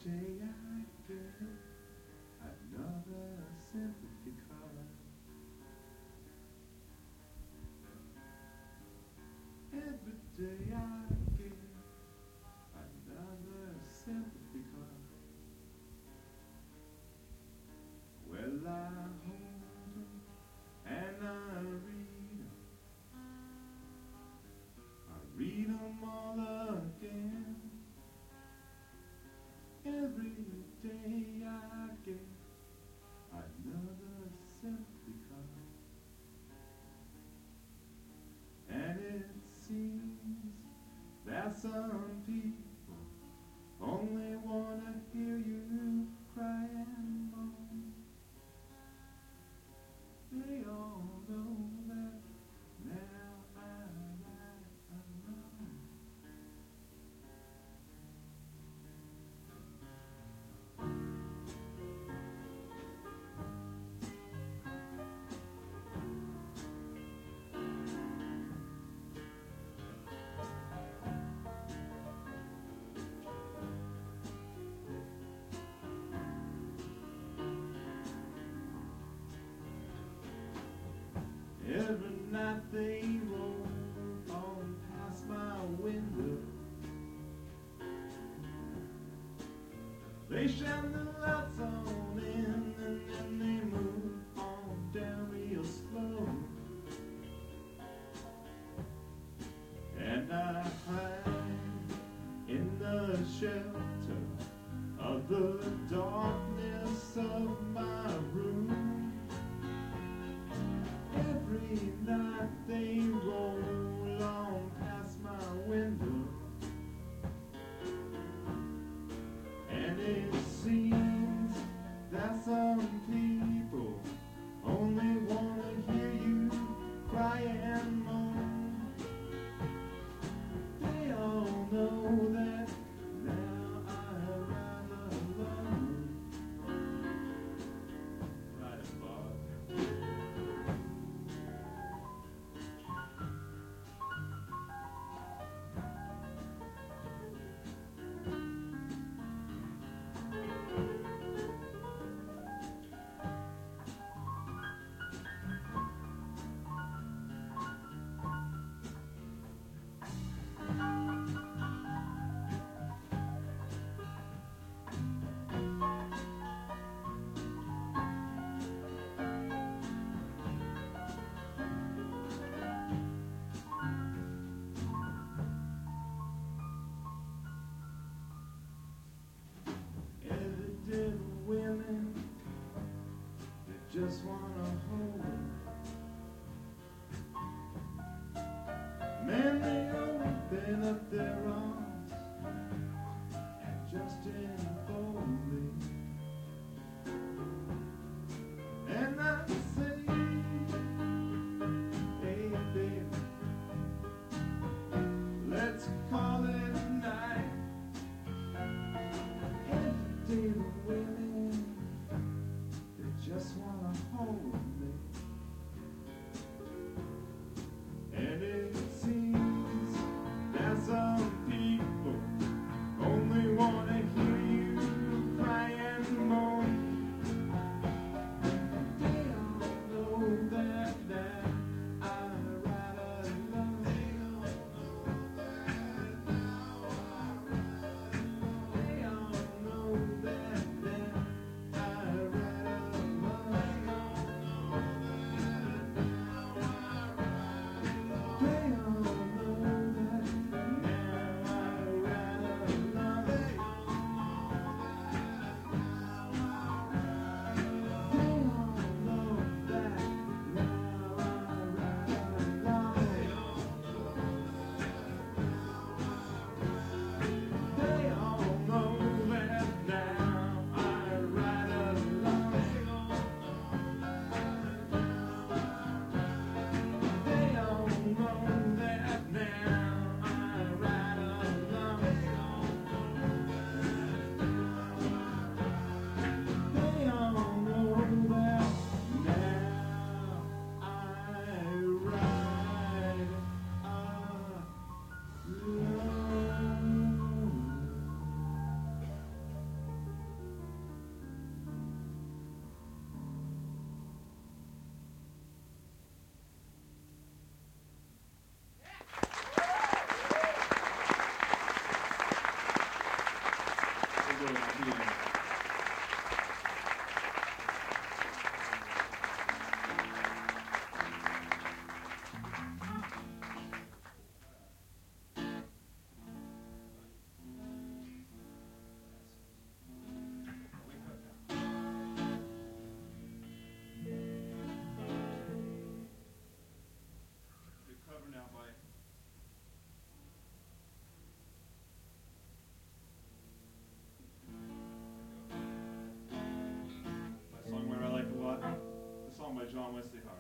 day I get another sympathy card. Every day I get another sympathy card. Well, I hold them and I read them all again. Every day I get another sympathy card. And it seems that some people only want to hear you cry and moan. They all know that now I write alone. Every night they roll on past my window. They shine the lights on in and then they move on down real slow. And I hide in the shelter of the darkness of my room. Every night they roll on past my window, and it seems that some people only want to hear you cry and moan. They all know that now I'm rather alone. Right, Bob. Women that just wanna hold men, they open up their arms and just enfold me. And I say, hey baby, let's call it a night. Every day the women just wanna hold Cover now by my songwriter I like a lot. The song by John Wesley Hart.